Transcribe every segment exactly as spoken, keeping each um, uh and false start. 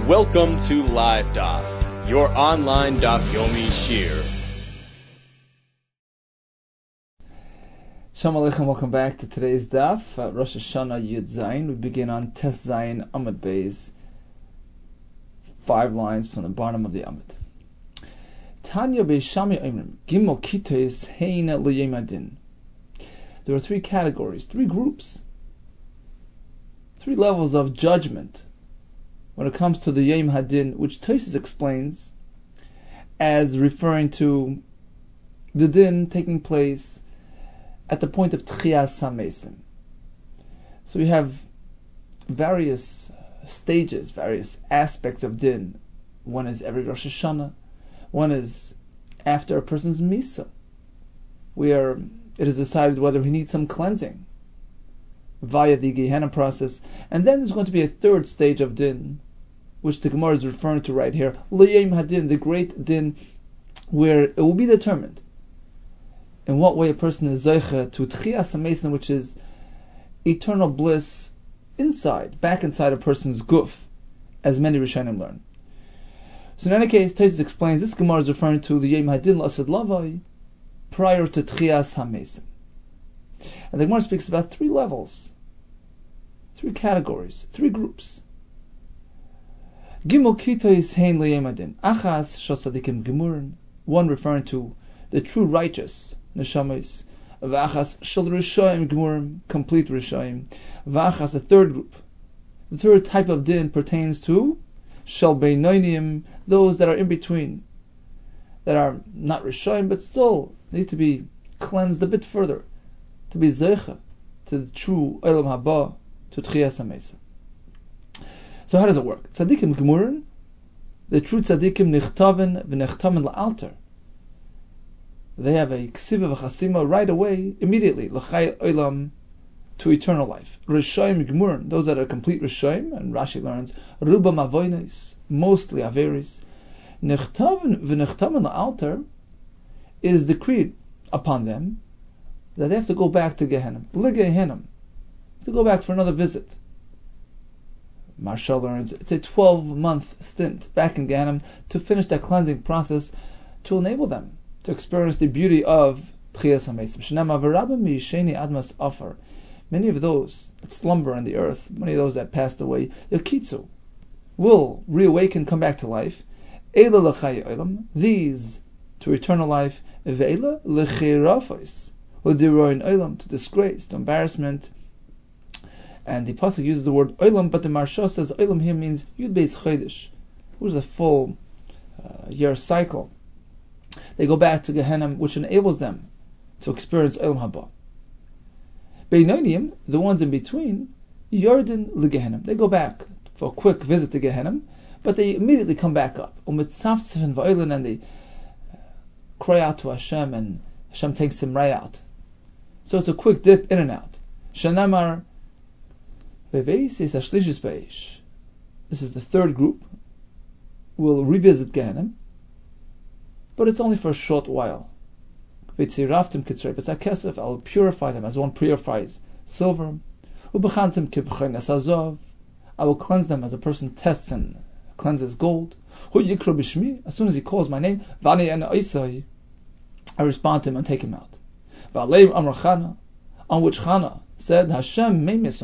Welcome to Live Daf, your online Daf Yomi Shir. Shalom Aleichem, welcome back to today's Daf, uh, Rosh Hashanah Yud Zayin. We begin on Tes Zayin Amud Beis, five lines from the bottom of the Amud. Tanya Beishami Oimrim, Gimel Kites Heina L'Yom Hadin. There are three categories, three groups, three levels of judgment when it comes to the Yom Hadin, which Tosfos explains as referring to the din taking place at the point of Tchiyas HaMesim. So we have various stages, various aspects of din. One is every Rosh Hashanah, one is after a person's Misa, where it is decided whether he needs some cleansing via the Gehenna process, and then there's going to be a third stage of din, which the Gemara is referring to right here, L'Yom Hadin, the great din, where it will be determined in what way a person is Zeicha to Tchiyas HaMesim, which is eternal bliss inside, back inside a person's guf, as many Rishonim learn. So in any case, Tosfos explains this Gemara is referring to the Yom Hadin L'Asad Lavai prior to Tchiyas HaMesim. And the Gemara speaks about three levels, three categories, three groups. Gimel Kitois Hein L'Yom Hadin. Achas Shot Tzadikim Gemurin, one referring to the true righteous neshamas. V'achas Shal Rishoyim Gemurim, complete Rishoyim. V'achas, a third group. The third type of din pertains to Shal Beinonim, those that are in between, that are not Rishoyim but still need to be cleansed a bit further, to be Zeicha to the true Olam Haba, to Tchiyas HaMesim. So how does it work? Tzadikim Gemurin, the true tzadikim nichtaven v'nechtamen la'alter. They have a ksiva v'chasima right away, immediately, l'chai olam, to eternal life. Rishoyim Gemurin, those that are complete Rishoyim, and Rashi learns, ruba mavoinis, mostly averis. Nechtaven v'nechtamen la'alter, it is decreed upon them that they have to go back to Gehenna, l'Gehenna, to go back for another visit. Marshall learns it's a twelve-month stint back in Gehenna to finish that cleansing process to enable them to experience the beauty of Tchiyas HaMesim. Shenema v'rabim miyisheni admas afar. Many of those that slumber on the earth, many of those that passed away, yakitzu, will reawaken, come back to life. Eila l'chai olam, these to eternal life. Ve'ela l'chirafos, l'diroin olam, to disgrace, to embarrassment. And the pasuk uses the word olam, but the Marsha says olam here means Yud Beis Chodesh, which is a full uh, year cycle. They go back to Gehenna, which enables them to experience olam haba. Beinonim, the ones in between, Yarden l'Gehenna, they go back for a quick visit to Gehenna, but they immediately come back up. Umitzavtzven va'olan, and they cry out to Hashem, and Hashem takes them right out. So it's a quick dip in and out. Shanamar. This is the third group. We'll revisit Gehenna, but it's only for a short while. I'll purify them as one purifies silver. I will cleanse them as a person tests and cleanses gold. As soon as he calls my name, I respond to him and take him out. On which Chana said, Hashem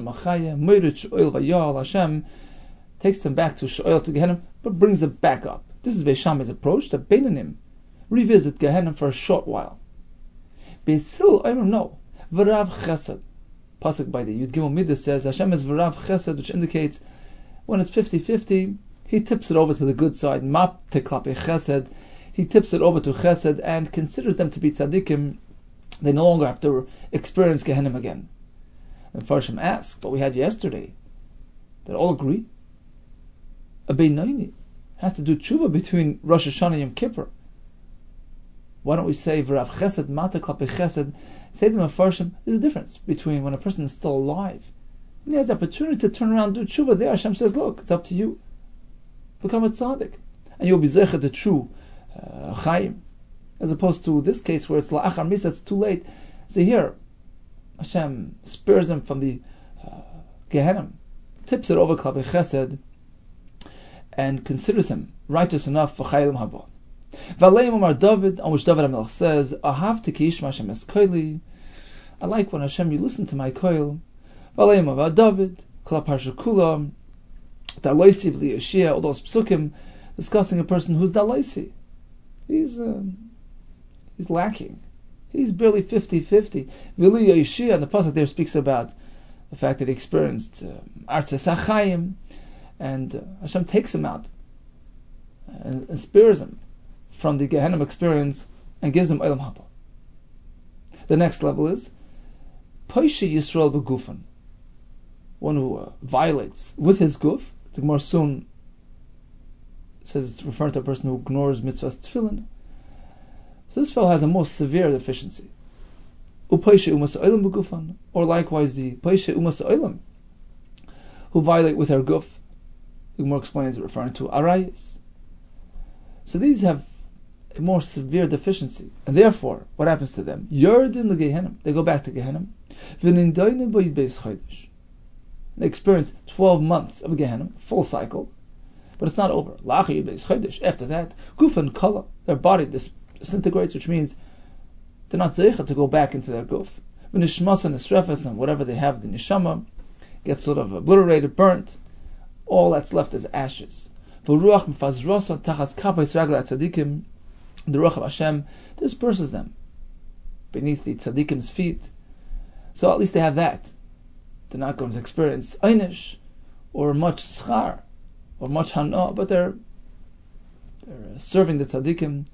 Hashem takes them back to Sheol, to Gehenna, but brings them back up. This is Beis Shammai's approach, that Beinonim revisit Gehenna for a short while. Beis Hillel, I don't know, V'rav Chesed. Pasuk by the Yud Gimel Midas says, Hashem is V'rav Chesed, which indicates when it's fifty-fifty, he tips it over to the good side, Map Teklape Chesed, he tips it over to Chesed and considers them to be tzaddikim. They no longer have to experience Gehenna again. And Farshim asks, but we had yesterday, that all agree, a Beinoini has to do tshuva between Rosh Hashanah and Yom Kippur. Why don't we say V'rav Chesed, Mata Klape Chesed? Say to the Farshim, there's a difference between when a person is still alive and he has the opportunity to turn around and do tshuva. There Hashem says, look, it's up to you. Become a tzaddik. And you'll be zecher the true uh, Chaim. As opposed to this case where it's la'achar misa, it's too late. So here, Hashem spares him from the uh, Gehenna, tips it over Klape Chesed, and considers him righteous enough for Chayalim Haba. V'aleim Omar David, on which David HaMelech says, Ahavti ki yishma Hashem es koili. I like when Hashem you listen to my koil. V'aleim Omar David, Kla Parsha Kula, Daloisi v'li Yeshia, all those psukim discussing a person who's Daloisi. He's uh, he's lacking. He's barely fifty-fifty. V'li Yeshia, and the pasuk there speaks about the fact that he experienced Artzes uh, HaChaim, and uh, Hashem takes him out and, and spares him from the Gehenna experience and gives him Olam Haba. The next level is Poishe Yisrael Begufan, one who uh, violates with his guf. The Gemara soon says it's referring to a person who ignores mitzvahs tefillin. So this fellow has a most severe deficiency. Upoishe Umas Olam Begufan, or likewise the Poishe Umas Olam, who violate with their guf. The Gemara explains it referring to arayis. So these have a more severe deficiency, and therefore, what happens to them? Yerdin the Gehenna. They go back to Gehenna. They experience twelve months of Gehenna, full cycle, but it's not over. After that, gufan kala, their body dis- disintegrates, which means they're not zeicha to go back into their guf. V'nishmas and esrefes and whatever they have, the neshama gets sort of obliterated, burnt. All that's left is ashes. V'ruach mfazrosa tachas kapais ragla tzadikim. The Ruach of Hashem disperses them beneath the Tzaddikim's feet. So at least they have that. They're not going to experience einish or much schar or much hana, but they're they're serving the Tzaddikim.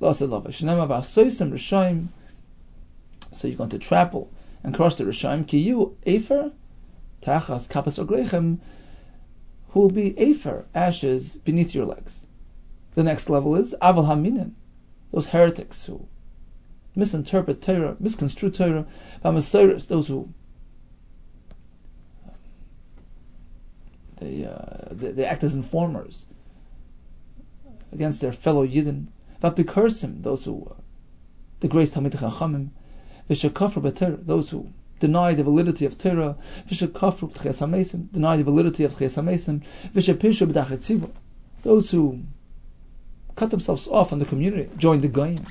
So you're going to trample and crush the Rishaim. Ki you efer tachas kapas raglechem, who will be efer, ashes beneath your legs. The next level is aval haminin, those heretics who misinterpret Torah, misconstrue Torah, Bamasiris, those who they, uh, they they act as informers against their fellow Yidden, Vapikursim, those who uh, the grace Talmidei Chachamim, V'shekafru b'Torah, those who deny the validity of Torah, V'shekafru b'Tchias HaMesim, deny the validity of Tchias HaMesim, V'shepishu b'Dachet Tziva, those who cut themselves off from the community, join the Goyim.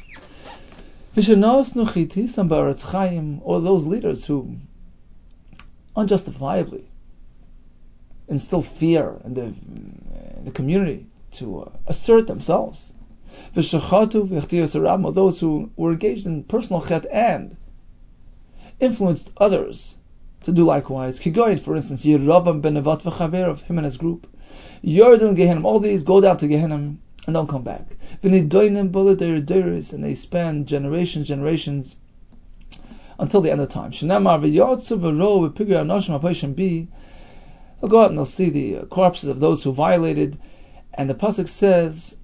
Or those leaders who unjustifiably instill fear in the, in the community to uh, assert themselves. Or those who were engaged in personal chet and influenced others to do likewise. Kigoyin, for instance, Yeravam ben Nevat v'chaver, of him and his group. Yordan Gehenim, all these go down to Gehenim and don't come back. And they span generations, generations until the end of time. They'll go out and they'll see the corpses of those who violated, and the pasuk says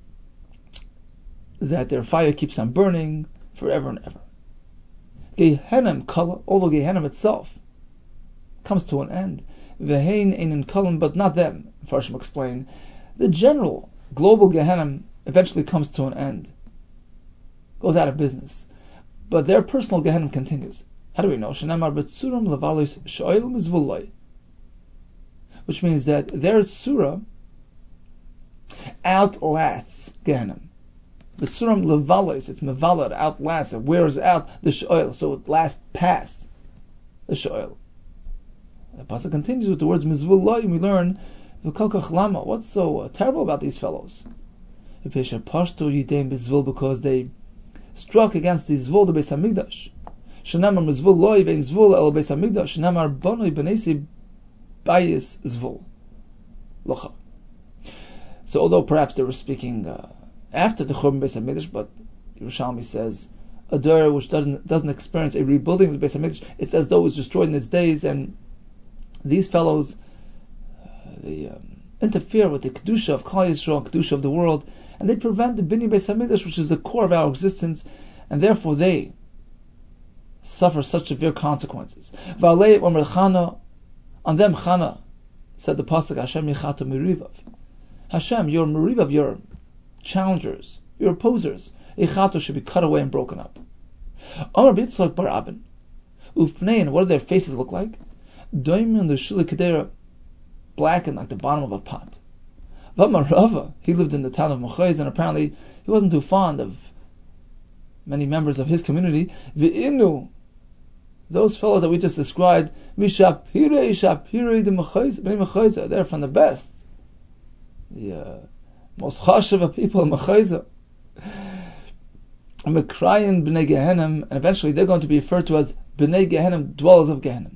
that their fire keeps on burning forever and ever. Gehenim kala, although Gehenim itself comes to an end. Vehein einin kalam, but not them. Farshim explain the general global Gehenna eventually comes to an end, goes out of business, but their personal Gehenna continues. How do we know? Which means that their surah outlasts Gehenna. B'tzuram levalos, it's mevalad, outlasts, it wears out the sho'el, so it lasts past the sho'el. The pasuk continues with the words mizvulai, and we learn what's so uh, terrible about these fellows? Because they struck against the Zvul, the Beis Hamikdash. Shenamar mizvul loy vein zvul el Beis Hamikdash. Shenamar bonoi b'nesi bayis zvul. Locha. So although perhaps they were speaking uh, after the Churban Beis Hamikdash, but Yerushalmi says a Dor which doesn't doesn't experience a rebuilding of the Beis Hamikdash, it's as though it was destroyed in its days, and these fellows they um, interfere with the kedusha of Klal Yisrael, kedusha of the world, and they prevent the Binyan Beis Hamikdash, which is the core of our existence, and therefore they suffer such severe consequences. V'alei Omer Chana, on them Chana said the pasuk, Hashem yichatu merivav. Hashem, your merivav, your challengers, your opposers, yichatu should be cut away and broken up. Omer B'Yitzchak bar Abin, ufnein, what do their faces look like? Doimin the shuli kedera, blackened like the bottom of a pot. V'amar Rava, he lived in the town of Mechaiz, and apparently he wasn't too fond of many members of his community. V'inu, those fellows that we just described, Mishapirei Shapirei de Mechaiz, Bnei Mechaiz, they're from the best, the uh, most chashav of people in Mechaiz. Mekrayin Bnei Gehenim, and eventually they're going to be referred to as Bnei Gehenim, dwellers of Gehenim.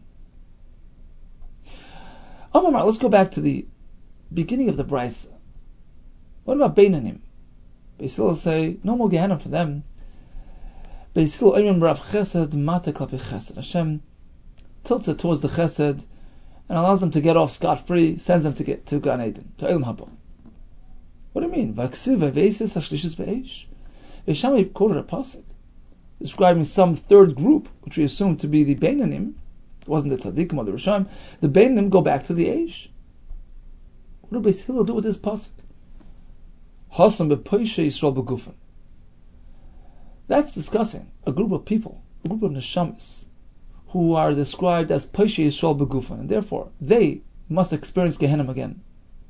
Amar, let's go back to the beginning of the Brisa. What about Beinanim? Beis Hillel say, no more Gehenim for them. Beis Hillel Oimim Rav Chesed Mata Klapi Chesed. Hashem tilts it towards the Chesed and allows them to get off scot-free, sends them to get to Gan Eden, to Elam Haba. What do you mean? V'aksiv v'eisis ha'shlishis be'eish. V'sham quoted a pasuk describing some third group, which we assume to be the Beinanim. It wasn't the Tzaddikim or the Rishayim. The Beinanim go back to the Eish. What did Beis Hillel do with this pasuk? Hasam be'poishe Yisrael begufen. That's discussing a group of people, a group of neshamis, who are described as poishe Yisrael begufen, and therefore they must experience Gehenna again.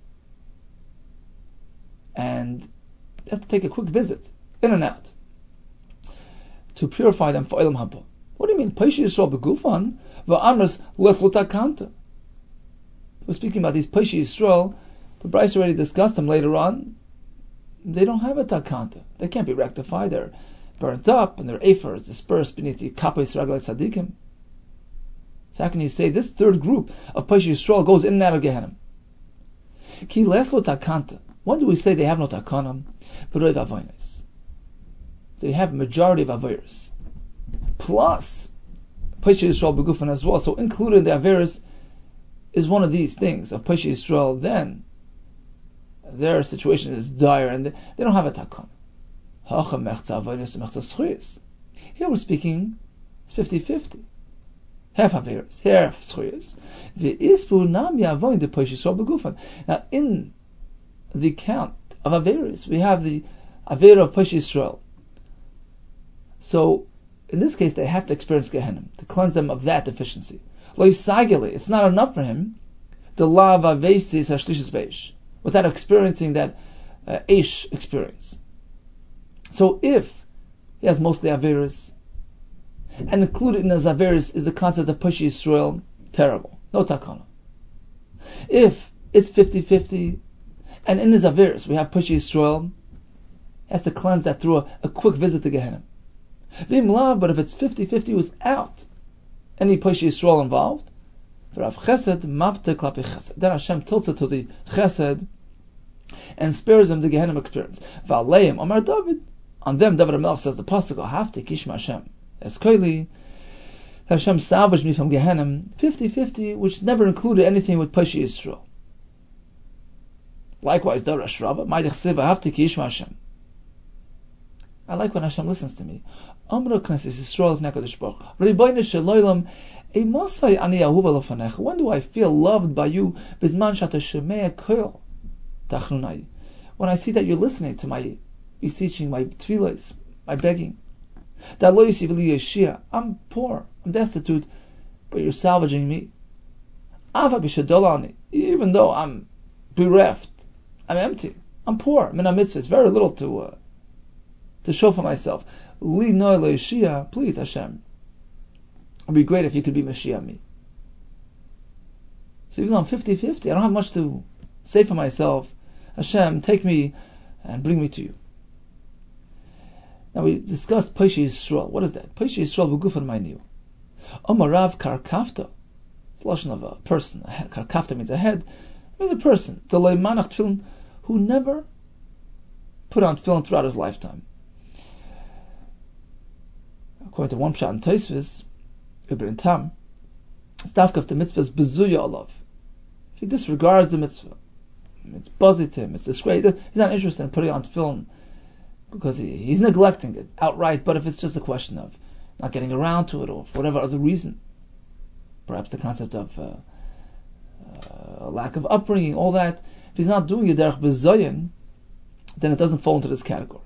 And they have to take a quick visit, in and out, to purify them for Elam Haba. What do you mean? Poishe Yisrael begufan v'amras leslo takanta. We're speaking about these Poishe Yisrael. The Bryce already discussed them later on. They don't have a takanta. They can't be rectified. They're burnt up, and their afer is dispersed beneath the kapos raglat tzaddikim. So how can you say this third group of Poishe Yisrael goes in and out of Gehenna? Ki leslo takanta. When do we say they have no takanam? V'roi v'avoynes. They have a majority of averis. Plus, Poishe Yisrael begufan as well. So included in the averis is one of these things of Poishe Yisrael. Then their situation is dire, and they, they don't have a takana. Here we're speaking, it's fifty-fifty. Half averis, half schuyas. Now, in the count of averis, we have the aver of Poishe Yisrael. So, in this case, they have to experience Gehenna to cleanse them of that deficiency. It's not enough for him the lav avesis hashlishis beish without experiencing that uh, eish experience. So, if he has mostly averis, and included in his averis is the concept of Poishe Yisrael, terrible, no takana. If it's fifty-fifty, and in his averis we have Poishe Yisrael, he has to cleanse that through a, a quick visit to Gehenna. But if it's fifty-fifty without any Poishe Yisrael involved, then Hashem tilts it to the Chesed and spares them the Gehenna experience. Omar David, on them David HaMelech says the pasuk, Ahavti kishma Hashem eskoili, Hashem salvaged me from Gehenna, fifty-fifty, which never included anything with Poishe Yisrael. Likewise, Darash Rava, Ma'idich Ahavti kishma Hashem. I like when Hashem listens to me. Amra Knesset Yisrael v'nekadosh Baruch Ribono shel olam, Eimosai ani ahuva lefanecha. When do I feel loved by you? Bizman shata shemei kol tachnunai. When I see that you're listening to my beseeching, my tefillas, my begging. That lo yisiv li yeshia. I'm poor, I'm destitute, but you're salvaging me. Ava b'shadolani. Even though I'm bereft, I'm empty, I'm poor. Min ha-mitzvah, it's very little to uh, to show for myself. Li no lo yeshia. Please, Hashem. It would be great if you could be Mashiach me. So even though I'm fifty-fifty, I don't have much to say for myself. Hashem, take me and bring me to you. Now we discussed Poishe Yisrael. What is that? Poishe Yisrael b'gufan ma'niu. Omarav karkafta. It's a lashon of a person. Karkafta means a head. It means a person. The leimanach tefillin, who never put on tefillin throughout his lifetime. According to one pshat in Tosfos, Ibn Tam, it's dafka the mitzvah's bezuya alav. If he disregards the mitzvah, it's buzzy to him, it's disgrace. He's not interested in putting on tefillin because he, he's neglecting it outright. But if it's just a question of not getting around to it, or for whatever other reason, perhaps the concept of uh, uh, lack of upbringing, all that, if he's not doing it derech bezoyin, then it doesn't fall into this category.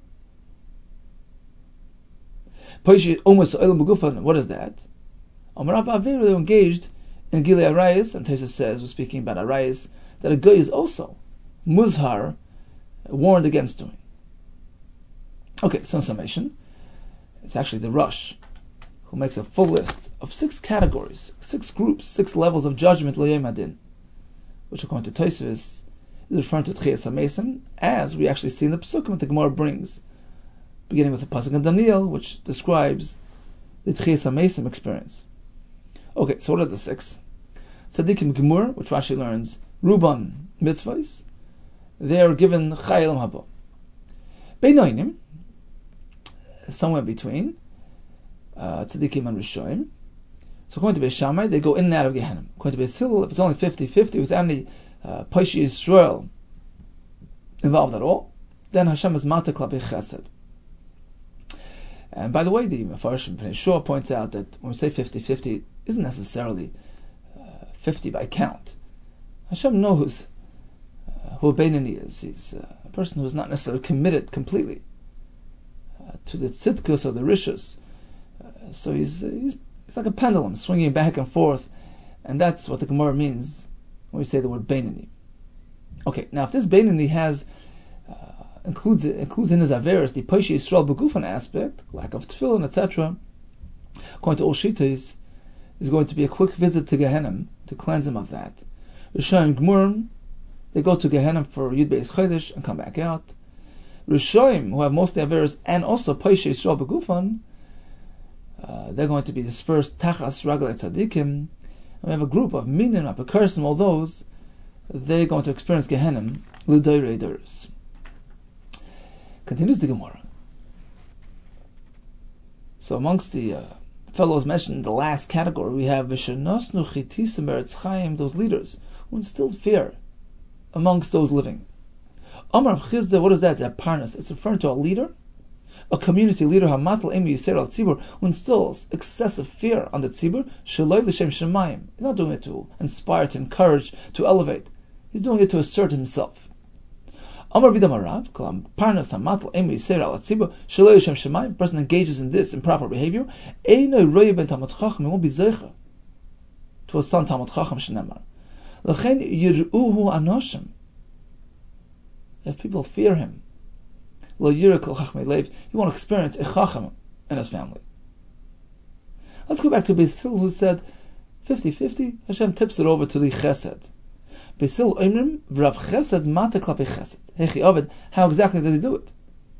What is that? They're engaged in Gilei Arayis, and Tosfos says, we're speaking about Arayis, that a guy is also muzhar, warned against doing. Okay, so in summation, it's actually the Rosh who makes a full list of six categories, six groups, six levels of judgment lo yom hadin, which according to Tosfos is referring to Tchias HaMesim, as we actually see in the Pesukim that the Gemara brings, beginning with the Pasuk in Daniel, which describes the Tchias HaMesim experience. Okay, so what are the six? Tzadikim Gemur, which Rashi learns, Ruban Mitzvahs, they are given Chayelim Haba. Beinoinim, somewhere between, uh, Tzadikim and Rishoim. So according to Beis Shammai, they go in and out of Gehenna. According to Beis Hillel, if it's only fifty-fifty without any uh, Paishi Yisrael involved at all, then Hashem is Mata Klapi Chesed. And by the way, the Mefarshim Pnei Shor points out that when we say fifty-fifty, it isn't necessarily uh, fifty by count. Hashem knows uh, who a Beinani is. He's uh, a person who is not necessarily committed completely uh, to the tzidkus or the rishus. Uh, so he's, he's It's like a pendulum swinging back and forth, and that's what the Gemara means when we say the word Beinani. Okay, now if this Beinani has uh, includes includes in his averis the Paishi Yisrael Begufan aspect, lack of tefillin, et cetera, according to all Shittas, is going to be a quick visit to Gehenna to cleanse him of that. Rishonim Gmurim, they go to Gehenna for Yud Beis Chodesh and come back out. Rishonim, who have mostly averis and also Paishi Yisrael Begufan, Uh, they're going to be dispersed tachas ragal tzadikim, and we have a group of minim, apikursim, all those, they're going to experience Gehenna l'doirei doros. Continues the Gemara. So amongst the uh, fellows mentioned in the last category, we have v'shenosnu chitisim eretz chaim, those leaders who instilled fear amongst those living. Amar Chizda, what is that? It's a parnas. It's referring to a leader, a community leader, hamatal emi yisrael al tzibur, who instills excessive fear on the tzibur, sheloi l'shem shemayim. He's not doing it to inspire, to encourage, to elevate. He's doing it to assert himself. Amar vidam arav, kalam parnas hamatal emi yisrael al tzibur, sheloi l'shem shemayim. A person engages in this improper behavior. Eino roye ben talmud chacham, he won't be zeicha to a son talmud chacham shenemar. L'chein yir'uhu anoshim. If people fear him, lo yirikol chachmei leiv, he won't experience a chacham in his family. Let's go back to Beis Hillel, who said fifty-fifty. Hashem tips it over to the chesed. Beis Hillel oimrim v'rav chesed mata klapi chesed. Hechi Ovid, how exactly does he do it?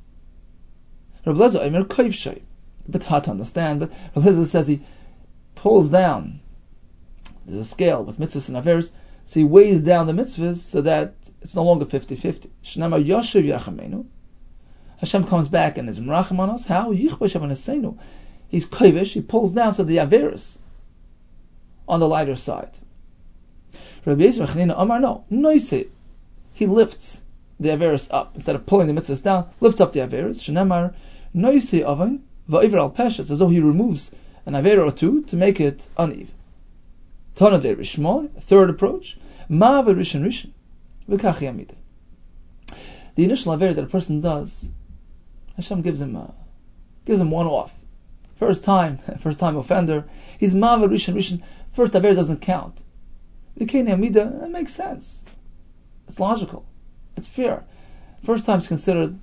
Rav Lezer oimer koivshay. A bit hard to understand, but Rav Lezer says he pulls down. There's a scale with mitzvahs and averos, so he weighs down the mitzvahs so that it's no longer fifty-fifty. Shnamar yoshev yirachamenu. Hashem comes back and is merachim on us. How? Yichbash Avaneseinu. He's kovish, he pulls down so the averis on the lighter side. Rabbi Yisrael Chanina Amar, no, noise. He lifts the averis up. Instead of pulling the mitzvahs down, lifts up the averis. Shenemar, noise oven, va'iver al pesha. It's as though he removes an aver or two to make it uneven. Tana de Rishmol, third approach. Ma v'rishin rishin. V'kach yamide. The initial aver that a person does, Hashem gives him a, gives him one off. First time, first time offender. He's Mava Rishon Rishon. First aver doesn't count. V'kein Yamida, that makes sense. It's logical. It's fair. First time is considered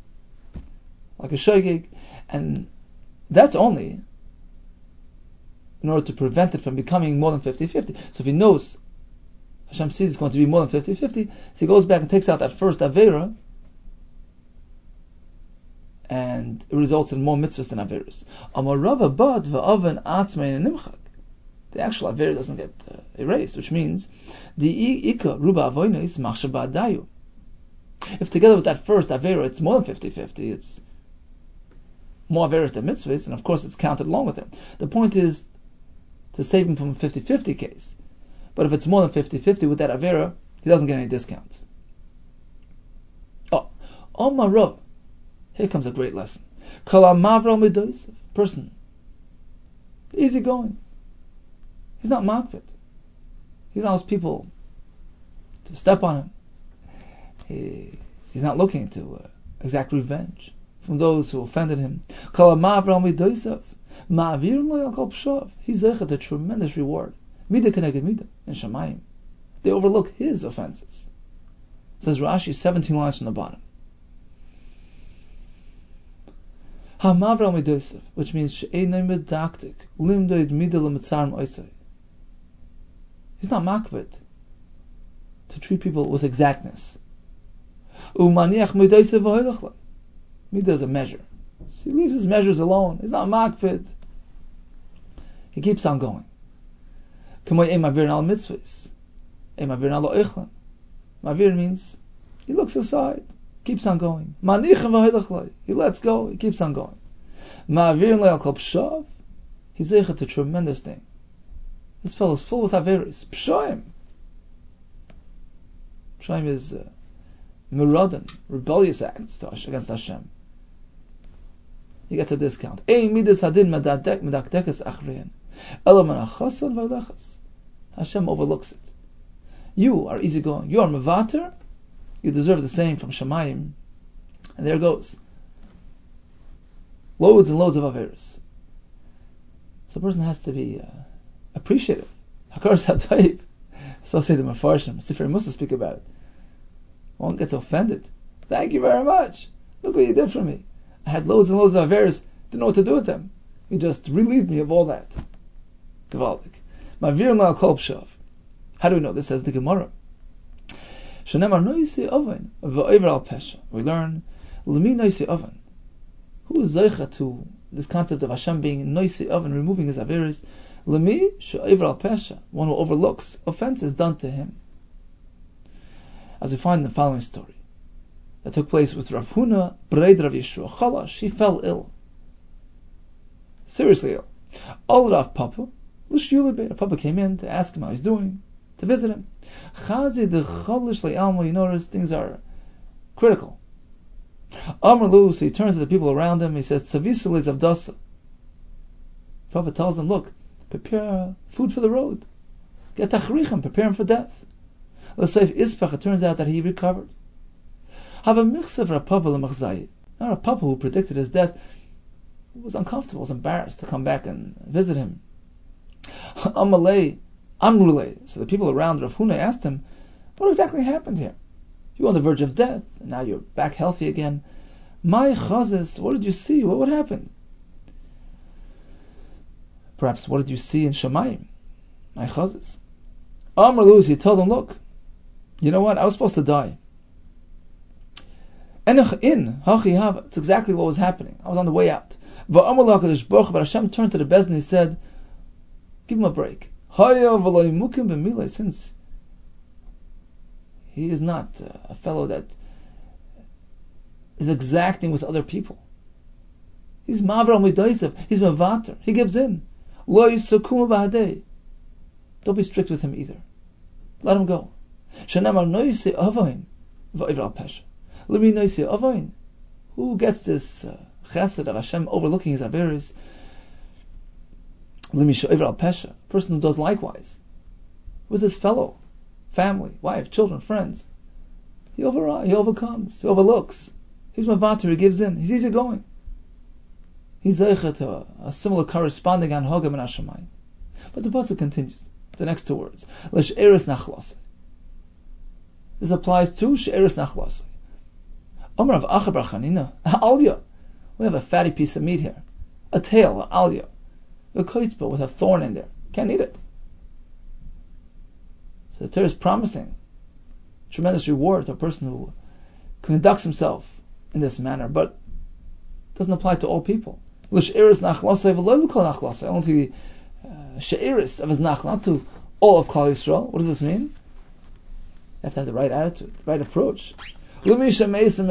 like a shogeg, and that's only in order to prevent it from becoming more than fifty-fifty. So if he knows Hashem sees it's going to be more than fifty-fifty, so he goes back and takes out that first avera, and it results in more mitzvahs than averas. Amarava bad va'aven atzmein nimchak. The actual avera doesn't get uh, erased, which means the ika ruba avoina is machshav ba'adayu. If together with that first avera it's more than fifty-fifty, it's more averas than mitzvahs, and of course it's counted along with him. The point is to save him from a fifty-fifty case. But if it's more than fifty-fifty with that avera, he doesn't get any discount. Oh, Omarav. Here comes a great lesson. Person, easy going. He's not makpid. He allows people to step on him. He, he's not looking to uh, exact revenge from those who offended him. He's zeichet a tremendous reward. Mida keneged mida in Shamayim. They overlook his offenses. Says Rashi, seventeen lines from the bottom. Hamavra Midosef, which means she'enay medaktik, limdoid midel mitzarm oisei. He's not makbid to treat people with exactness. Umaniach midosef v'hoilachlei. Midah is a measure. So he leaves his measures alone. He's not makbid. He keeps on going. K'moy ein mavir al mitzvahs. Ein mavir al oichlan. Mavir means he looks aside. Keeps on going. He lets go. He keeps on going. He's zeichet a tremendous thing. This fellow is full with averis. Pshoim. Pshoim is uh, miradan, rebellious acts against Hashem. He gets a discount. Hashem overlooks it. You are easygoing. You are mevater. You deserve the same from Shemayim. And there goes. Loads and loads of averis. So a person has to be uh, appreciative. Hakaras HaTayv. So say the Mefarshim. Sifrei Musa speak about it. One gets offended. Thank you very much. Look what you did for me. I had loads and loads of averis. Didn't know what to do with them. You just relieved me of all that. Gewaldig. Ma'avir la'al kol pshav. How do we know this? Says the Gemara. Shenemar noisi oven v'over al pesha. We learn l'mi noisi oven. Who is zeicha to this concept of Hashem being noisi oven, removing his averis? L'mi she'over al pesha. One who overlooks offenses done to him. As we find in the following story that took place with Rav Huna Breid Rav Yeshua Chalash. She fell ill, seriously ill. All Rav Papa l'shiyulebe. Rav Papa came in to ask him how he's doing, to visit him. Chazi de chalish le'alma. You notice things are critical. Amar Lu, so he turns to the people around him. He says, "Tzavisu le'zav dasa." The Prophet tells him, "Look, prepare food for the road. Get tachrichem, prepare him for death." L'seif ispach. It turns out that he recovered. Have a michsev Rav Papa l'machzai. Now Rav Papa, who predicted his death, was uncomfortable, was embarrassed to come back and visit him. Amalei. Amrulei. So the people around Rav Huna asked him, "What exactly happened here? You were on the verge of death, and now you're back healthy again. My chazes, what did you see? What, what happened? Perhaps what did you see in Shemayim? My chazes." Amrulus, he told them, "Look, you know what? I was supposed to die. Enech in hachi hava. It's exactly what was happening. I was on the way out. Va'amar HaKadosh Baruch Hu, but Hashem turned to the Bezdin and he said, give him a break. Since he is not uh, a fellow that is exacting with other people. He's mavra midosef. He's mevater. He gives in. Lo yisukum b'hadei. Don't be strict with him either. Let him go. Shenamar noise avoin v'over al pesha. Lemi noise avoin. Who gets this uh, chesed of Hashem overlooking his averis? Lemi she'over al pesha. A person who does likewise with his fellow family, wife, children, friends. He over he overcomes. He overlooks. He's mevater. He gives in. He's easygoing. He's zeicha to a, a similar corresponding anhogam in Hashemayim. But the pasuk continues. The next two words. L'she'eres nachlasei. This applies to she'eres nachlasei. Omer of Acha bar Chanina. Alya. We have a fatty piece of meat here. A tail, an alya. A koitzba with a thorn in there. Can't eat it. So the Torah is promising tremendous reward to a person who conducts himself in this manner, but it doesn't apply to all people. L'she'eres nachlasei v'lo l'kol nachlasei. Only to the uh, she'eres of his nach, not to all of Klal Yisrael. What does this mean? You have to have the right attitude, the right approach. You see,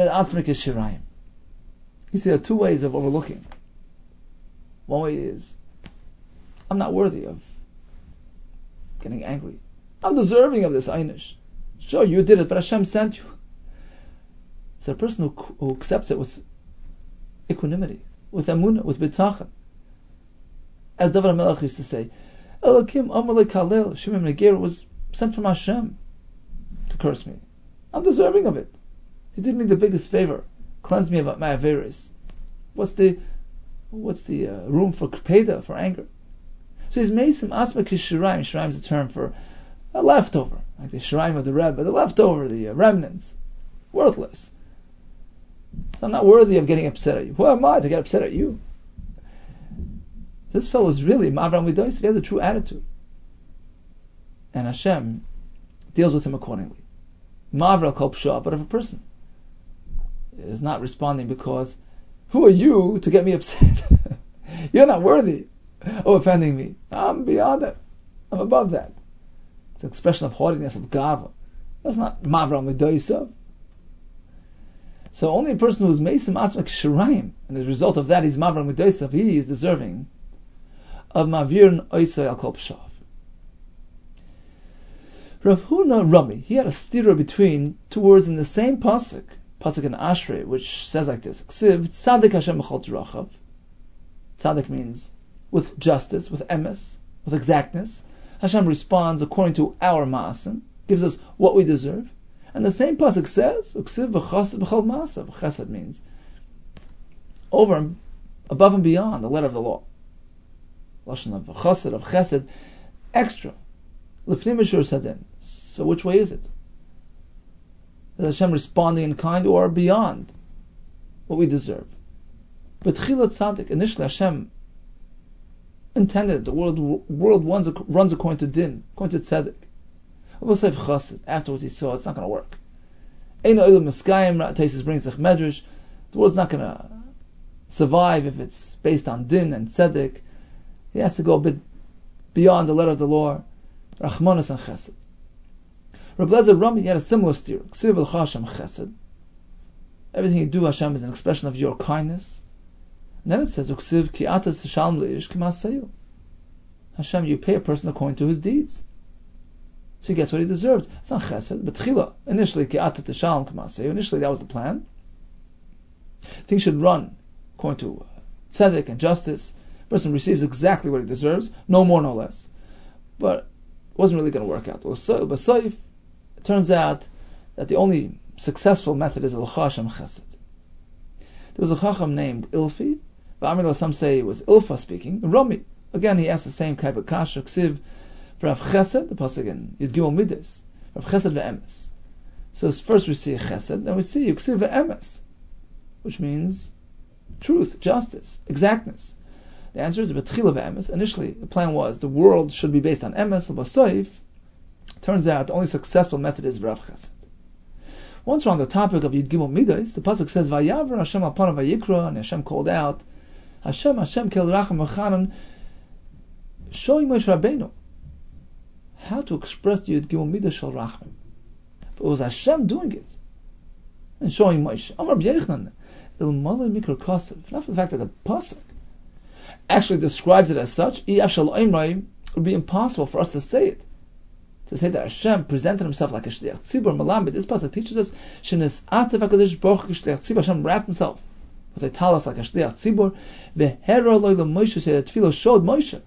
there are two ways of overlooking. One way is, I'm not worthy of getting angry. I'm deserving of this einish. Sure, you did it, but Hashem sent you. It's a person who, who accepts it with equanimity, with amunah, with bitachon. As David HaMelech used to say, Elokim Amalei Kalel, Shimon Negir was sent from Hashem to curse me. I'm deserving of it. He did me the biggest favor, cleansed me of my averis. What's the what's the uh, room for krpeda, for anger? So he's made some asma kishiraim. Shiraim is a term for a leftover, like the shiraim of the Rebbe, the leftover, the uh, remnants. worthless. So I'm not worthy of getting upset at you. Who am I to get upset at you? This fellow is really Mavram Midois. He has a true attitude. And Hashem deals with him accordingly. Mavra kol pshua. But if a person is not responding because, who are you to get me upset? You're not worthy of offending me. I'm beyond that. I'm above that. It's an expression of haughtiness, of gava. That's not Mavra Midois. So only a person who is Meisim Atzmak Shirayim, and as a result of that he's Mavra Midois, he is deserving of Mavir Oisai Al Kol Pshav. Rav Huna Rami, he had a stira between two words in the same pasuk, pasuk in Ashrei, which says like this: Ksiv Tzadik Hashem B'chol Terachav. Tzadik means with justice, with emes, with exactness. Hashem responds according to our ma'asim, gives us what we deserve. And the same pasuk says, Uksiv V'chased B'chol Ma'asav. Chesed means over and above and beyond the letter of the law. Lashon of V'chased, of Chesed, extra. L'fnei Mishur Sadin. So which way is it? Is Hashem responding in kind or beyond what we deserve? But Chilat Tzaddik, initially Hashem intended the world world runs, runs according to Din, according to Tzedek. Afterwards he saw it's not going to work. Ein Olam Miskayim, Taisus brings Zech Medrash. The world's not going to survive if it's based on Din and Tzedek. He has to go a bit beyond the letter of the law, Rachmanis and Chesed. Reb Lezer Rami had a similar steer. Ksiv el Hashem Chesed. Everything you do, Hashem, is an expression of your kindness. And then it says, Uksiv ki atas shalom leish k'masayu. Hashem, you pay a person according to his deeds. So he gets what he deserves. It's not Chesed, but Tchila. Initially, ki atas shalom k'masayu. Initially, that was the plan. Things should run according to tzedek and justice. The person receives exactly what he deserves, no more, no less. But it wasn't really going to work out. B'sayif, it turns out that the only successful method is Al Hashem Chesed. There was a Chacham named Ilfi, but some say it was Ilfa speaking. Rami, again, he asked the same type of kasha. Ksiv for Rav Chesed, the pasuk again, Yud Gimel Midas, Rav Chesed ve'emes. So first we see Chesed, then we see Ksiv ve'emes, which means truth, justice, exactness. The answer is B'tchila ve'emes. Initially, the plan was the world should be based on emes, or b'soif. Turns out the only successful method is Rav Chesed. Once we're on the topic of Yud Gimel Midas, the pasuk says, "Vayaver Hashem alpanav vayikra," and Hashem called out, "Hashem, Hashem kel racham v'chanan," showing Moshe Rabbeinu how to express the Yud Gimel Midas shel racham. But it was Hashem doing it and showing Moshe. Amar b'yeichnan il malay mikra kasev. Not for the fact that the pasuk actually describes it as such, it would be impossible for us to say it. To say that Hashem presented himself like a shliach tzibur malamid. This pasuk teaches us shenis atev hakadosh baruch hu shliach tzibur. Hashem wrapped himself with a talis like a shliach tzibur. Vehera loy Moshe, say that tefillah showed Moshe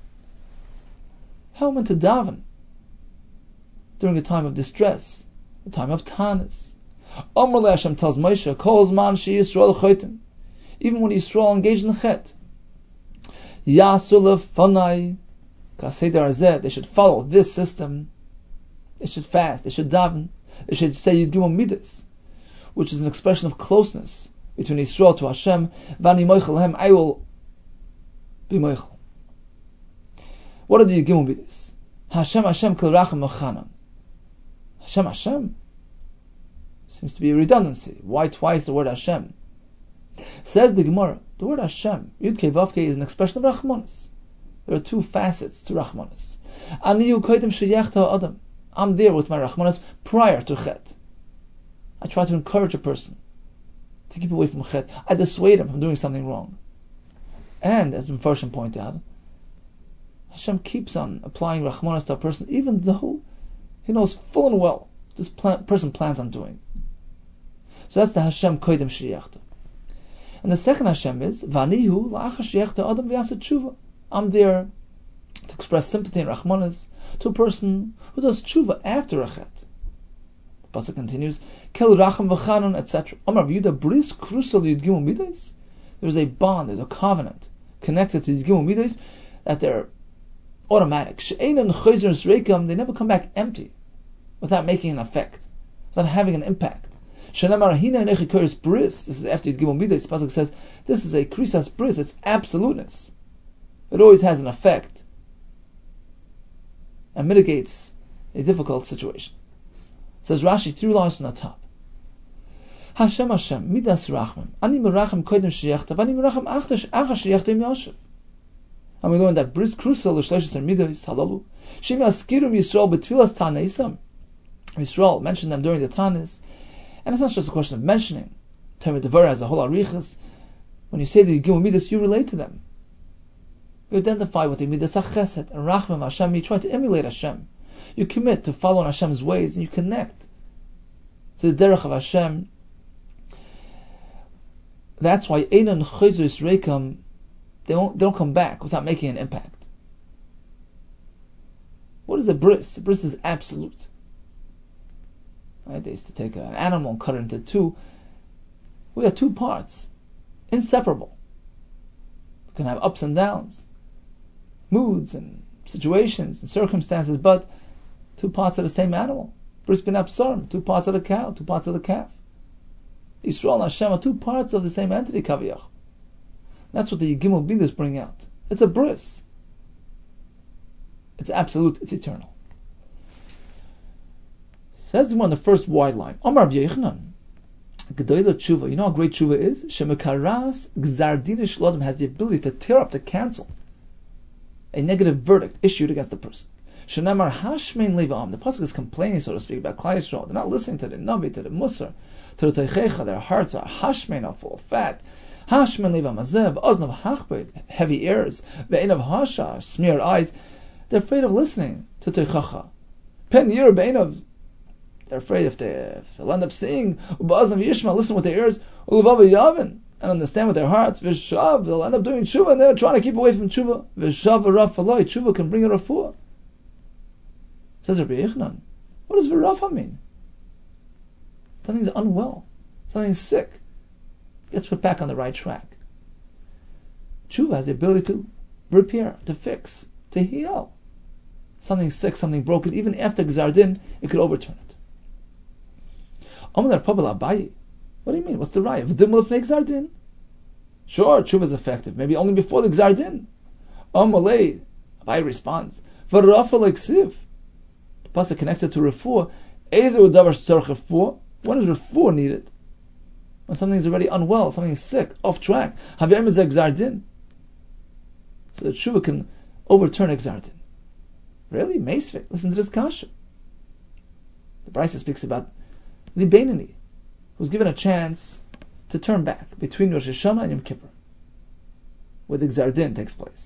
how when to daven during a time of distress, a time of tanis. Amar Hashem tells Moshe, calls man she Yisrael choitim, even when Yisrael engaged in the chet. Yasu lefanai kaseder azeh. They should follow this system. They should fast. They should daven. They should say Yud Gimel Midas, which is an expression of closeness between Yisrael to Hashem. Vani moichel hem. I will be moichel. What are the Yud Gimel Midas? Hashem Hashem kol racham v'chanan. Hashem Hashem seems to be a redundancy. Why twice the word Hashem? Says the Gemara, the word Hashem, Yud Kei Vav Kei, is an expression of Rachmanis. There are two facets to Rachmanis. Aniyu koidim sheyechta adam. I'm there with my Rachmanis prior to Chet. I try to encourage a person to keep away from Chet. I dissuade him from doing something wrong. And, as Mepharshim point out, Hashem keeps on applying Rachmanis to a person even though he knows full and well this plan, person plans on doing. So that's the Hashem koidim sheyechta. And the second Hashem is Vanihu la'achar sheyechta adam v'yaseh tshuva. I'm there to express sympathy and rachmanis to a person who does tshuva after a chet. The pasuk continues, Kel racham v'chanon, et cetera. Amar Yehuda bris krusal Yud Gimel Midas. There's a bond, there's a covenant connected to Yud Gimel Midas that they're automatic. She'einan chayzer zreikam. They never come back empty, without making an effect, without having an impact. Shenamar hina nechi koris bris. This is after Yud Gimel Midas. Pasuk says this is a krisas bris. It's absoluteness. It always has an effect and mitigates a difficult situation. It says Rashi three lines from the top. Hashem Hashem midas rachmim. Ani merachem kodim sheyachtav. Ani merachem achas sheyachtav yashiv. And we learned that bris crucial l'shleishes midas halalu. Shem yaskirum Yisrael betfilas taneisam. Yisrael mentioned them during the tanis, and it's not just a question of mentioning. Talmud Devorah has a whole arichas. When you say the Gimel Midas, you relate to them. You identify with the Midas HaChesed and Rachmim Hashem. You try to emulate Hashem. You commit to following Hashem's ways, and you connect to the derech of Hashem. That's why Einan Chayzus Reikam, they don't they don't come back without making an impact. What is a bris? A bris is absolute. Right? They used to take an animal and cut it into two. We have two parts, inseparable. We can have ups and downs, moods and situations and circumstances, but two parts of the same animal. Bris bin absarim, two parts of the cow, two parts of the calf. Yisrael and Hashem are two parts of the same entity, kaviyach. That's what the Gimel Midas bring out. It's a bris. It's absolute, it's eternal. Says the one on the first wide line. Amar V'Yechanan, Gedoyla Tshuva. You know how great Tshuva is? Shemekaras Gzardin Shlodem has the ability to tear up, to cancel a negative verdict issued against the person. Shenamar Hashmein Levam. The pasuk is complaining, so to speak, about Klal Yisrael. They're not listening to the Navi, to the Musar, to the Teichecha. Their hearts are Hashmein, are full of fat. Hashmein Levam Azev Oznav Hachbeit, heavy ears. Ve'inav Hasha, smeared eyes. They're afraid of listening to Teichecha. Pen Yir Be'inav. They're afraid if they if they'll end up saying U'ba'aznav Yishma, listen with their ears, U'levava Yavin, and understand with their hearts. V'shav, they'll end up doing tshuva, and they're trying to keep away from tshuva. V'shav v'raf aloi, tshuva can bring a refuah. Says Rabbi Yechanan, what does v'rafa mean? Something's unwell, something's sick, gets put back on the right track. Tshuva has the ability to repair, to fix, to heal. Something's sick, something broken, even after Gzardin, it could overturn it. What do you mean? What's the raya? V'dimul lefnei Gzardin? Sure, tshuva is effective. Maybe only before the Gzardin. Amalei, Abai responds, v'rafa leksiv. The pasuk connects it to refuah. Eze u'davar tzarich refuah. When is refuah needed? When something is already unwell, something is sick, off track. Havayim is Gzardin. So that tshuva can overturn a Gzardin. Really? Meisvei. Listen to this kasha. The Brisa speaks about the Beinani, who's given a chance to turn back between Rosh Hashanah and Yom Kippur, where the Gzardin takes place.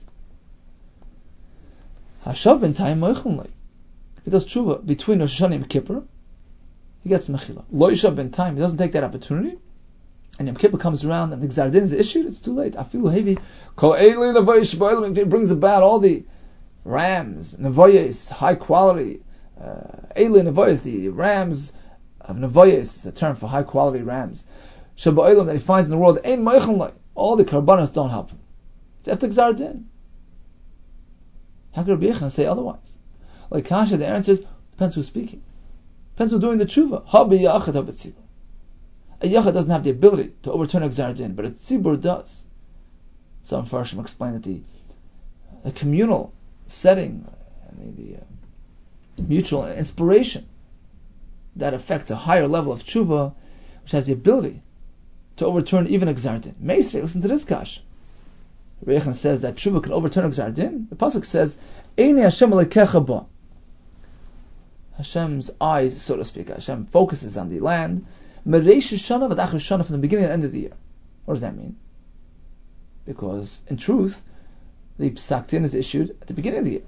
Hashav ben Taim moichlin. If he does tshuva between Rosh Hashanah and Yom Kippur, he gets mechila. Lo Yishav ben Taim, he doesn't take that opportunity, and Yom Kippur comes around and the Gzardin is issued, it's too late. Afilu heavy. Kol eili nevoyes sh'boilim, if he brings about all the rams, nevoyes, high quality, eili nevoyes, the rams of nevoyes, is a term for high quality rams. Shabba'olam that he finds in the world, ein moichlin. All the karbanos don't help him. It's after Gzardin. How could Rabbi Yechanan say otherwise? Like Kasha, the answer is, depends who's speaking. Depends who's doing the tshuva. Habi yachad habi tzibur. A yachad doesn't have the ability to overturn a Gzardin, but a tzibur does. Some Farshim explain that the, the communal setting, and the, the uh, mutual inspiration, that affects a higher level of tshuva, which has the ability to overturn even a Gzardin. Meisvei, listen to this kash. Rabbi Yechanan says that tshuva can overturn a Gzardin. The pasuk says, Eini Hashem alekecha ba. Hashem's eyes, so to speak, Hashem focuses on the land. Mereish Shana v'dachar Shana, from the beginning and end of the year. What does that mean? Because, in truth, the Psak Din is issued at the beginning of the year.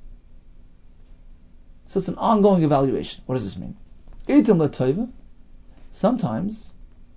So it's an ongoing evaluation. What does this mean? Eitim l'toiva. Sometimes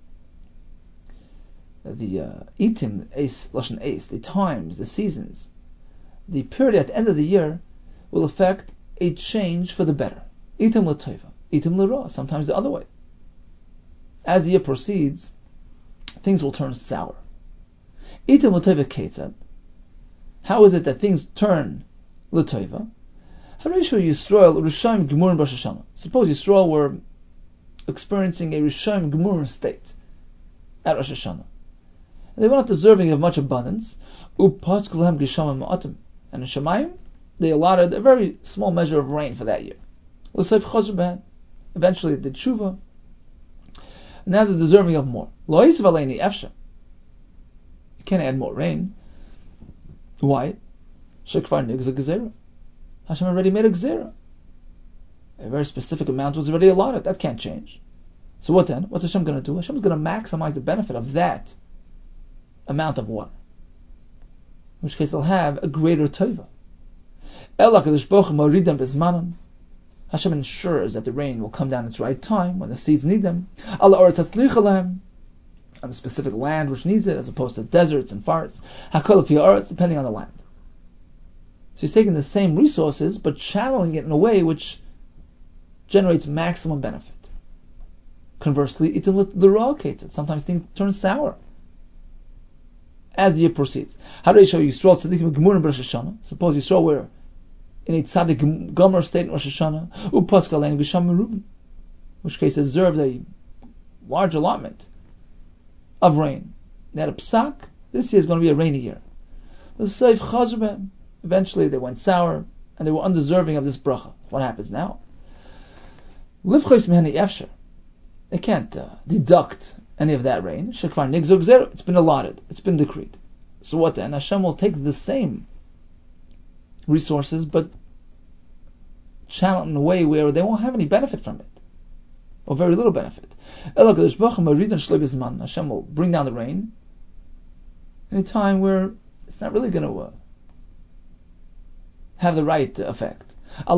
the uh, itim, ace, lashon ace, the times, the seasons, the period at the end of the year will affect a change for the better. Itim l'toiva, itim l'ra. Sometimes the other way. As the year proceeds, things will turn sour. Itim l'toiva ketzad. How is it that things turn l'toiva? Suppose Yisrael were experiencing a Rishayim Gemurah state at Rosh Hashanah. And they were not deserving of much abundance. And in Shemayim, they allotted a very small measure of rain for that year. Eventually they did tshuva. And now they're deserving of more. You can't add more rain. Why? Hashem already made a gzera. A very specific amount was already allotted. That can't change. So what then? What's Hashem going to do? Hashem is going to maximize the benefit of that amount of water. In which case, they'll have a greater tova. Hashem ensures that the rain will come down at its right time when the seeds need them. On the specific land which needs it, as opposed to deserts and forests. Depending on the land. So he's taking the same resources, but channeling it in a way which generates maximum benefit. Conversely, it sometimes things turn sour as the year proceeds. How do I show you Yisrael tzaddikim gemurim b'Rosh Hashanah? Suppose Yisrael were in a tzaddik gomer state in Rosh Hashanah, upaskal and gesham merubin, in which case they deserved a large allotment of rain. They had a psak. This year is going to be a rainy year. The seif chazar. Eventually they went sour and they were undeserving of this bracha. What happens now? Livchos mehani efsher. They can't uh, deduct any of that rain. Shekvar nigzor gzera. It's been allotted. It's been decreed. So what then? Hashem will take the same resources, but channel it in a way where they won't have any benefit from it, or very little benefit. Hashem will bring down the rain in a time where it's not really going to uh, have the right uh, effect. On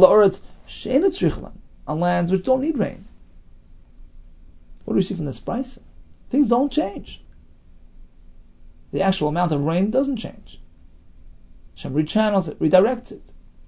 lands which don't need rain. What do we see from this price? Things don't change. The actual amount of rain doesn't change. Hashem rechannels it, redirects it.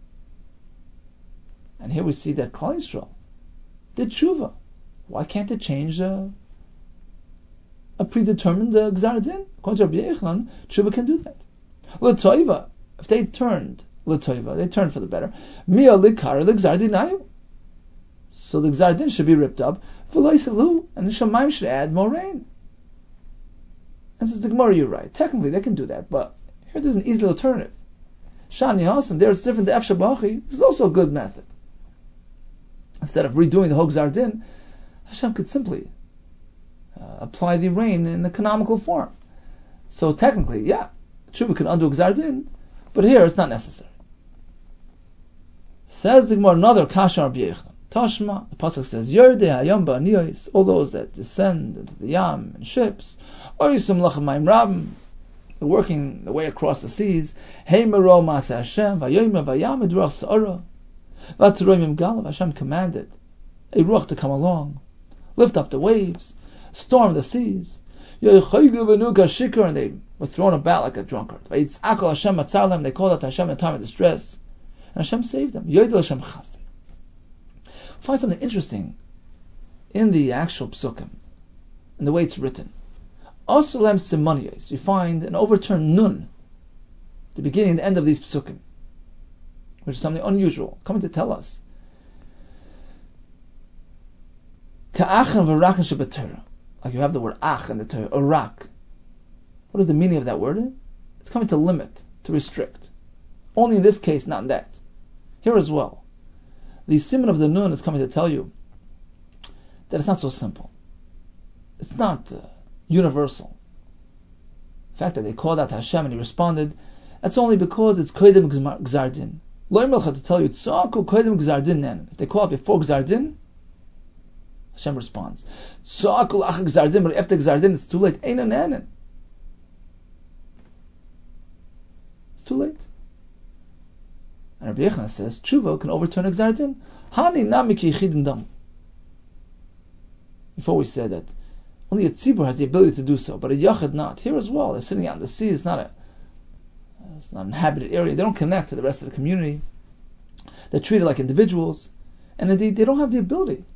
And here we see that Klal Yisrael did tshuva. Why can't it change uh, a predetermined uh, gzar din? According to Rabbi Yochanan, tshuva can do that. L'toiva, if they turned l'toiva, they turned for the better. Mia likar l'gzar dinayu. So the gzar din should be ripped up. V'loisalu, and the Shamayim should add more rain. And says the Gemara, you're right. Technically, they can do that, but here there's an easy alternative. Shani Hasan, there it's different. The Efsha B'achi, this is also a good method. Instead of redoing the whole gzar din, Hashem could simply uh, apply the rain in economical form. So technically, yeah, tshuva can undo gzar din, but here it's not necessary. Says the Gemara, another kasha Rabbi Yochanan. Tashma, the pasuk says, Yerdei hayam ba'aniyos, all those that descend into the yam in ships, oisum lachamayim rabim, working the way across the seas. Hey mero ma'aseh Hashem, vayoyim vayam edruach sa'ara, v'ataroyim galav. Hashem commanded a ruach to come along, lift up the waves, storm the seas. Yochaygu v'nuka shikar, and they were thrown about like a drunkard. V'yitzakol Hashem matzar them, they called out to Hashem in time of distress, and Hashem saved them. Yodel Hashem chasdim. Find something interesting in the actual psukim, in the way it's written. Osalem simoniyos, you find an overturned nun, the beginning and the end of these psukim, which is something unusual, coming to tell us. Ka'achan v'rachen shebetorah, like you have the word ach in the Torah, or rak. What is the meaning of that word? It's coming to limit, to restrict. Only in this case, not in that. Here as well. The siman of the nun is coming to tell you that it's not so simple. It's not uh, universal. The fact that they called out to Hashem and he responded, that's only because it's koydem gzar din. Lo yimlecha to tell you, tzaku koydem gzar din nen. If they call out before gzar din, Hashem responds. Tzaku lach gzar din, but after gzar din, it's too late. Eina nenen. It's too late. And Rabbi Yochanan says, tshuva can overturn a gzar din. Hani nami ki yichidin dam. Before we said that only a tzibur has the ability to do so, but a yachid not. Here as well, they're sitting out in the sea. It's not a, it's not an inhabited area. They don't connect to the rest of the community. They're treated like individuals, and indeed they don't have the ability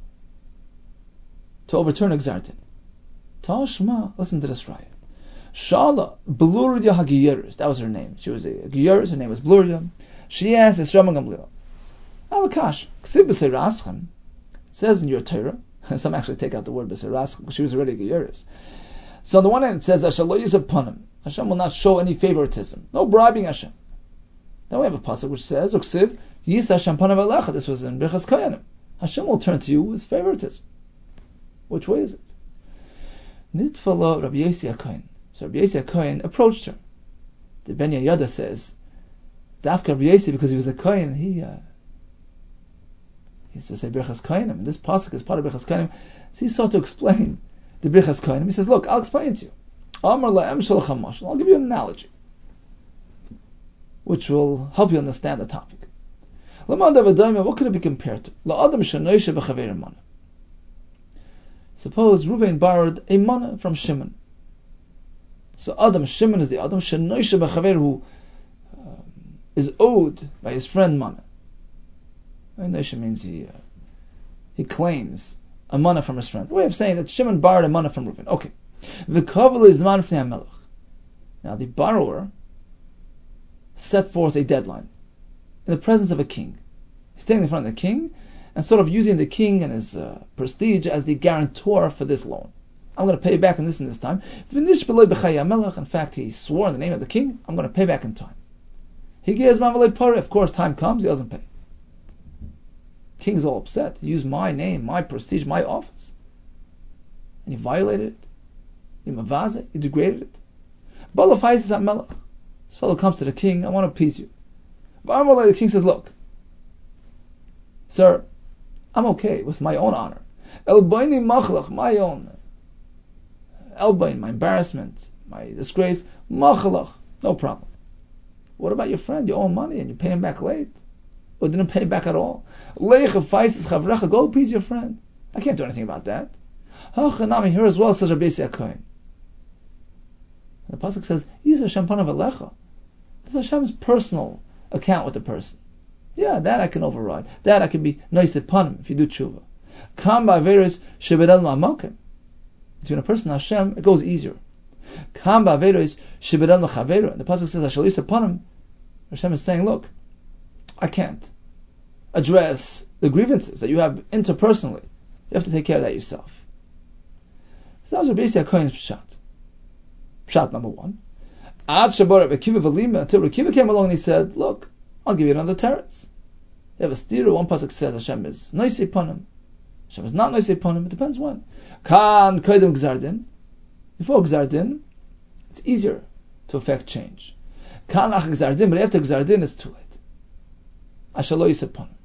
to overturn a gzar din. Tashma, listen to this raya. Shala Bluria Hagiyeris. That was her name. She was a Giyeris. Her name was Bluria. She asked Esra Gamliel, Avakash, Ksib b'Seiraschem. It says in your Torah, Some actually take out the word B'Siraschel, but she was already Geyeris. So on the one hand it says, Hashem lo yisab panim. Hashem will not show any favoritism. No bribing Hashem. Then we have a pasuk which says, Uksiv, Yis Hashem panav alecha. This was in Birchas Kohanim. Hashem will turn to you with favoritism. Which way is it? Nitfala Rabbi Yossi HaKohen. So Rabbi Yossi HaKohen approached her. The Ben Yehoyada says, Dafka Rabbi Yossi, because he was a Kohen, he uh, he used to say Birchas Kohanim. This pasuk is part of Birchas Kohanim. So he sought to explain the Birchas Kohanim. He says, look, I'll explain it to you. Amar la'em shalacham mashal. I'll give you an analogy, which will help you understand the topic. What could it be compared to? Suppose Reuven borrowed a mana from Shimon. So Adam, Shimon is the Adam, Shenoisha b'chaver, who um, is owed by his friend mana. Noisha means he uh, he claims a mana from his friend. The way of saying that Shimon borrowed a mana from Reuven. Okay. V'kavalu is man fnei hamelech. Now the borrower set forth a deadline in the presence of a king. He's standing in front of the king and sort of using the king and his uh, prestige as the guarantor for this loan. I'm going to pay back in this and this time. In fact, he swore in the name of the king, I'm going to pay back in time. He gives man. Of course, time comes, he doesn't pay. King's all upset. He used my name, my prestige, my office. And he violated it. He mavaze it. He degraded it. This fellow comes to the king, I want to appease you. The king says, look, sir, I'm okay with my own honor. Elbaini machlach, my own elbain, my embarrassment, my disgrace, machlach, no problem. What about your friend? You owe him money and you pay him back late, or didn't pay him back at all. Go appease your friend. I can't do anything about that. Here as well says Rabbi Yossi HaKohen. The pasuk says, "Yis Hashem panav alecha." This is Hashem's personal account with the person. Yeah, that I can override. That I can be nice upon him if you do tshuva. Kam ba'averos shebedel ma'amakim. Between a person and Hashem, it goes easier. Kam ba'averos shebedel ma'chaveru. And the pasuk says, "I shall use upon him." Hashem is saying, "Look, I can't address the grievances that you have interpersonally. You have to take care of that yourself." So that was Rabbi Yossi HaKohen's pshat. Pshat number one. Ad shabar Rabbi Akiva v'lima, until Rabbi Akiva came along and he said, "Look, I'll give you another teretz. You have a stira. One pasuk says Hashem is noisy upon him. Hashem is not noisy upon him. It depends when. Kan koydem gzardin. Before gzardin, it's easier to effect change. Kan ach gzardin, but after gzardin, it's too late. Hashem lo yiseh upon him.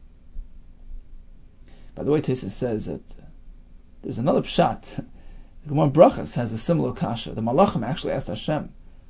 By the way, Tosfos says that uh, there's another pshat. The Gemara Brachas has a similar kasha. The Malachim actually asked Hashem.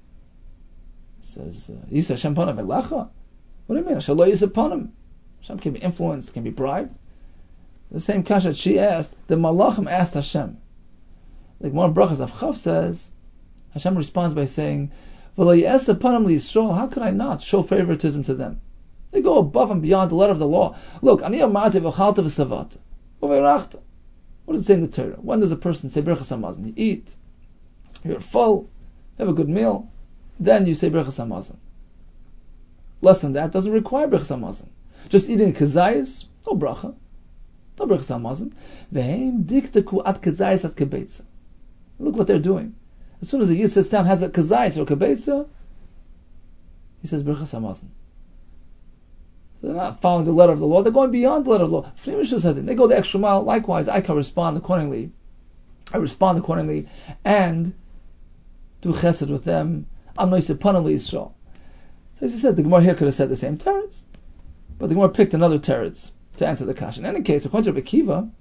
It says, "Yiseh Hashem panav elecha." What do you mean? Hashem lo yiseh upon him. Hashem can be influenced, can be bribed. The same kasha that she asked, the Malachim asked Hashem. The Gemara Brachas of Chav says, Hashem responds by saying, "V'lo yiseh upon him liYisrael." How could I not show favoritism to them? They go above and beyond the letter of the law. Look, ani amarti v'chalta v'savata uveirachta. What does it say in the Torah? When does a person say Birchas Hamazon? You eat, you're full, you have a good meal, then you say Birchas Hamazon. Less than that doesn't require Birchas Hamazon. Just eating a kazayis, no bracha, no Birchas Hamazon. Ve'hem diktaku at kazayis at kebetza. Look what they're doing. As soon as a yid sits down, has a kazayis or kebetza, he says Birchas Hamazon. They're not following the letter of the law. They're going beyond the letter of the law. They go the extra mile. Likewise, I can respond accordingly. I respond accordingly and do chesed with them. I'm noisy upon them, Yisrael. So as he says, the Gemara here could have said the same teretz, but the Gemara picked another teretz to answer the kasha. In any case, according to Rabbi Akiva,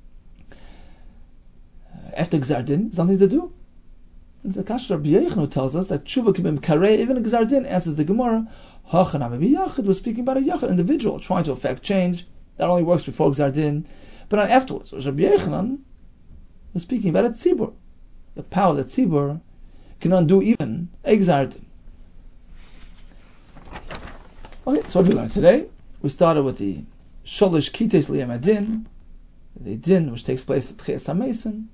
after Gzardin, there's nothing to do. And the kasha Rabbi Yochanan tells us that tshuva can be kareh, even Gzardin answers the Gemara. Yachid was speaking about a Yachid individual trying to effect change. That only works before Gzardin, but not afterwards. Whereas Rabbi Yochanan was speaking about a tzibur, the power that tzibur can undo even a Gzardin. Okay, so what did we learn today? We started with the Sholish Kites Liyam Adin, the din which takes place at Chias HaMesim.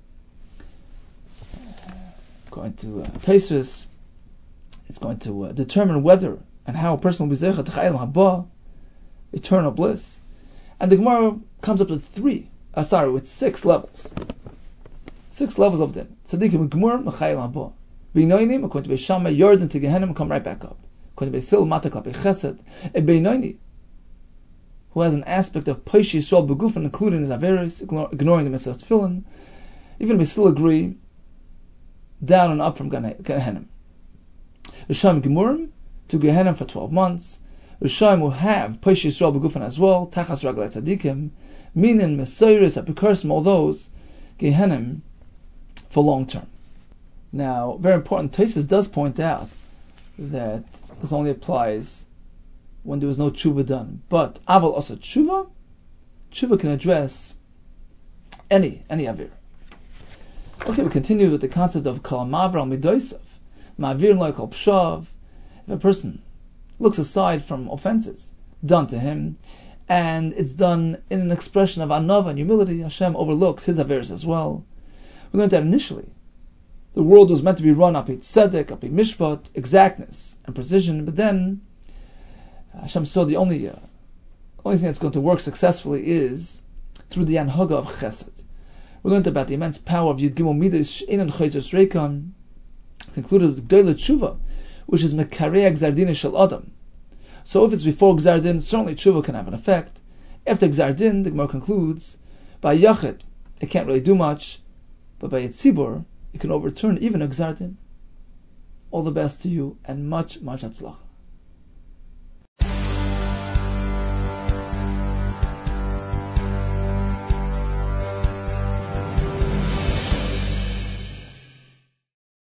Going to uh, Tosfos, it's going to uh, determine whether and how a person will be zeichet chayil haba, eternal bliss. And the Gemara comes up with three uh, sorry, with six levels. Six levels of din. Tzaddikim Gmurim L'chayil Haba. Beinonim, according to Beis Shammai, Yord into Gehenna and come right back up. According to Beis Hillel, Mata Klapi Chesed. A Beinoni, who has an aspect of Peish Yisrael Begufan, including his Averis, ignoring the Mitzvah Tefillin. Even we still agree, down and up from Gehenna. Rishayim Gemurim to Gehenna for twelve months. Rishayim will have Peish Yisrael Begufan as well, Tachas Raglai Tzadikim, meaning Messiris, Apikurim, all those, Gehenna for long term. Now, very important, Tosfos does point out that this only applies when there was no tshuva done. But aval also tshuva, tshuva can address any any avir. Okay, we continue with the concept of kol mavra al midosav, ma'avir lo kol pshav. If a person looks aside from offenses done to him, and it's done in an expression of anava and humility, Hashem overlooks his averes as well. We learned that initially the world was meant to be run up a tzedek, up a mishpat, exactness and precision, but then Hashem saw the only uh, only thing that's going to work successfully is through the anhaga of chesed. We learned about the immense power of Yud Gimel Midas She'ein Chayzos Reikon, concluded with Gdolei Tshuva, which is Mekarei Gzardin Shel Adam. So if it's before Gzardin, certainly Tshuva can have an effect. After Gzardin, the Gemara concludes, by Yachid, it can't really do much, but by Yitzibur, it can overturn even a Gzardin. All the best to you, and much, much Hatzlacha.